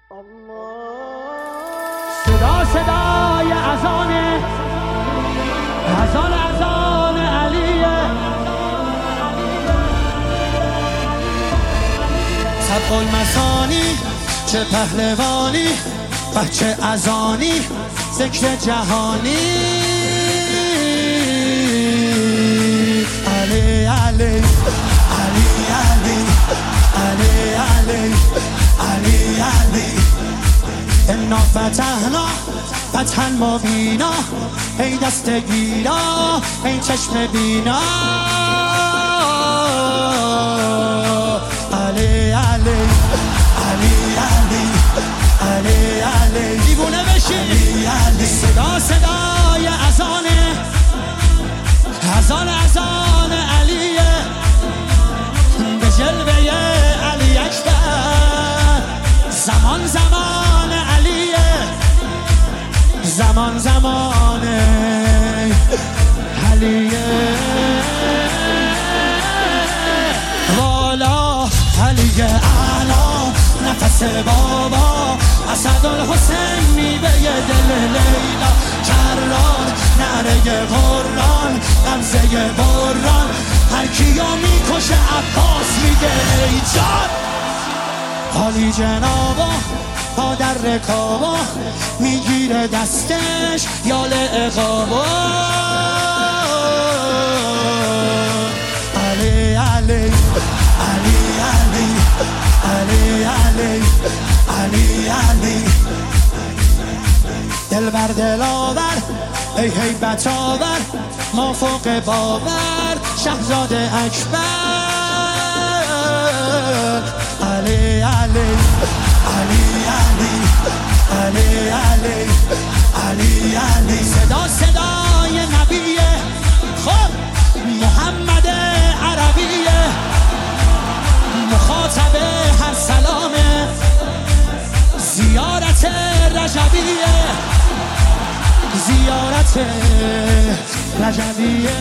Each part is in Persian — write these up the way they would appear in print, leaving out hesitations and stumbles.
صدا صدای اذان علیه، طبق المثانی چه پهلوانی، بچه اذانی ذکر جهانی. علی علی علی علی علی علی علی علی انا فتحنا فتحا مبینا، ای دست گیرا ای چشم بینا. علی علی علی علی علی علی دیوونه بشی. صدا صدای اذان علیه، به جلوه علی اکبر. زمان زمان علیه، زمان زمان علیه. والا علی اعلا نفس بابا، اسدالحسین میوه دل لیلا. کرار نره قرآن غمزه بران، هر کیو میکشه عباس میگه ای جان. حالی جنابا پا در رکابا، میگیره دستش یال اقابا. علی علی علی علی علی علی علی علی دل بر دلاور ای هیبت آور، ما فوق باور شهزاده اکبر. علی علی علی علی علی علی علی علی صدا صدای نبیه، خب محمد عربیه، مخاطب هر سلامه، زیارت رجبیه، زیارت رجبیه.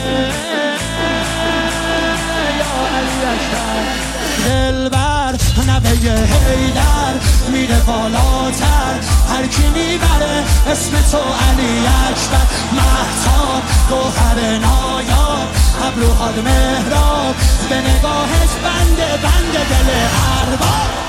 یا علی اکبر دلبر نوه حیدر، میره بالاتر هر کی میبره اسم تو علی اکبر. مهتاب گوهر نایاب، ابروهات مهراب، به نگاهش بنده دل ارباب.